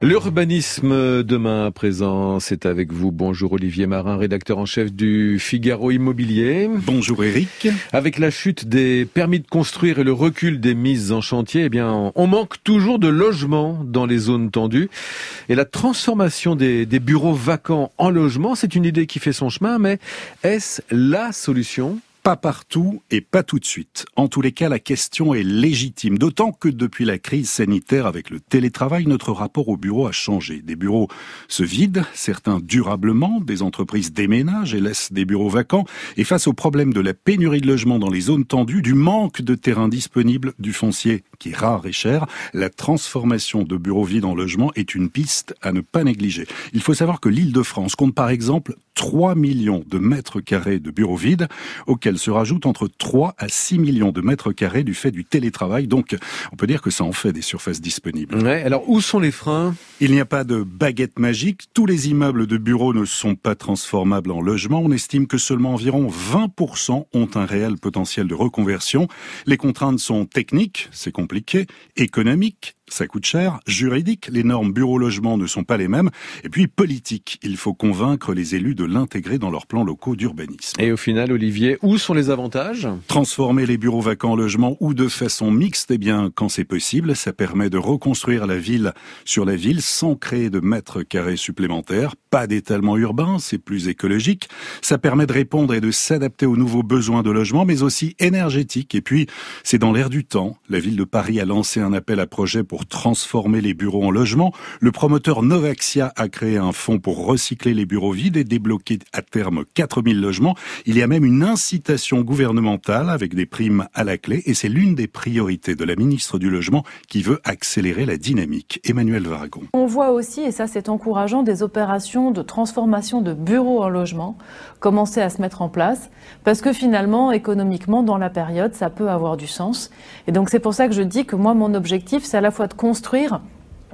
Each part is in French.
L'urbanisme demain à présent, c'est avec vous. Bonjour Olivier Marin, rédacteur en chef du Figaro Immobilier. Bonjour Eric. Avec la chute des permis de construire et le recul des mises en chantier, on manque toujours de logements dans les zones tendues. Et la transformation des bureaux vacants en logements, c'est une idée qui fait son chemin, mais est-ce la solution ? Pas partout et pas tout de suite. En tous les cas, la question est légitime. D'autant que depuis la crise sanitaire avec le télétravail, notre rapport au bureau a changé. Des bureaux se vident, certains durablement, des entreprises déménagent et laissent des bureaux vacants. Et face au problème de la pénurie de logements dans les zones tendues, du manque de terrain disponible, du foncier qui est rare et cher, la transformation de bureaux vides en logements est une piste à ne pas négliger. Il faut savoir que l'Île-de-France compte par exemple 3 millions de mètres carrés de bureaux vides, auxquels se rajoutent entre 3 à 6 millions de mètres carrés du fait du télétravail. Donc, on peut dire que ça en fait des surfaces disponibles. Ouais, alors où sont les freins ? Il n'y a pas de baguette magique. Tous les immeubles de bureaux ne sont pas transformables en logements. On estime que seulement environ 20% ont un réel potentiel de reconversion. Les contraintes sont techniques, c'est compliqué, économiques, ça coûte cher, juridique, les normes bureau-logement ne sont pas les mêmes, et puis politique, il faut convaincre les élus de l'intégrer dans leurs plans locaux d'urbanisme. Et au final, Olivier, où sont les avantages ? Transformer les bureaux vacants en logements ou de façon mixte, quand c'est possible, ça permet de reconstruire la ville sur la ville sans créer de mètres carrés supplémentaires, pas d'étalement urbain, c'est plus écologique, ça permet de répondre et de s'adapter aux nouveaux besoins de logement, mais aussi énergétiques, et puis c'est dans l'air du temps. La ville de Paris a lancé un appel à projet pour transformer les bureaux en logements. Le promoteur Novaxia a créé un fonds pour recycler les bureaux vides et débloquer à terme 4000 logements. Il y a même une incitation gouvernementale avec des primes à la clé et c'est l'une des priorités de la ministre du Logement qui veut accélérer la dynamique. Emmanuel Vargon. On voit aussi, et ça c'est encourageant, des opérations de transformation de bureaux en logements commencer à se mettre en place parce que finalement, économiquement, dans la période, ça peut avoir du sens. Et donc c'est pour ça que je dis que moi, mon objectif, c'est à la fois de construire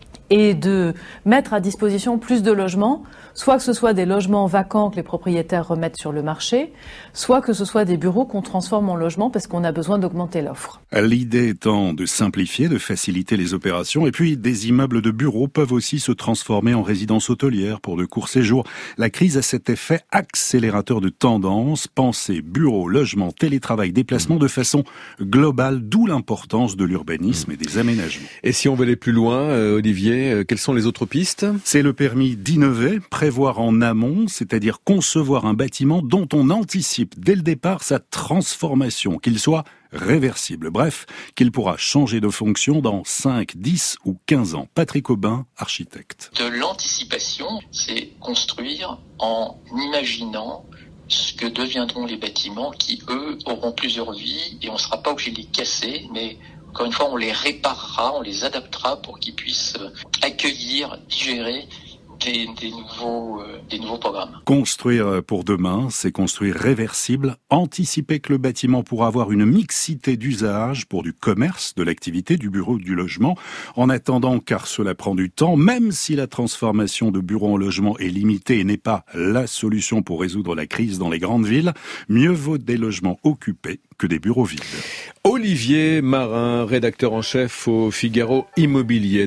et de mettre à disposition plus de logements, soit que ce soit des logements vacants que les propriétaires remettent sur le marché, soit que ce soit des bureaux qu'on transforme en logements parce qu'on a besoin d'augmenter l'offre. L'idée étant de simplifier, de faciliter les opérations, et puis des immeubles de bureaux peuvent aussi se transformer en résidences hôtelières pour de courts séjours. La crise a cet effet accélérateur de tendance, penser bureaux, logements, télétravail, déplacement de façon globale, d'où l'importance de l'urbanisme et des aménagements. Et si on veut aller plus loin, Olivier, quelles sont les autres pistes ? C'est le permis d'innover, prévoir en amont, c'est-à-dire concevoir un bâtiment dont on anticipe dès le départ sa transformation, qu'il soit réversible. Bref, qu'il pourra changer de fonction dans 5, 10 ou 15 ans. Patrick Aubin, architecte. De l'anticipation, c'est construire en imaginant ce que deviendront les bâtiments qui, eux, auront plusieurs vies et on ne sera pas obligé de les casser, mais encore une fois, on les réparera, on les adaptera pour qu'ils puissent accueillir, digérer des nouveaux programmes. Construire pour demain, c'est construire réversible, anticiper que le bâtiment pourra avoir une mixité d'usages pour du commerce, de l'activité, du bureau, du logement. En attendant, car cela prend du temps, même si la transformation de bureaux en logement est limitée et n'est pas la solution pour résoudre la crise dans les grandes villes, mieux vaut des logements occupés que des bureaux vides. Olivier Marin, rédacteur en chef au Figaro Immobilier.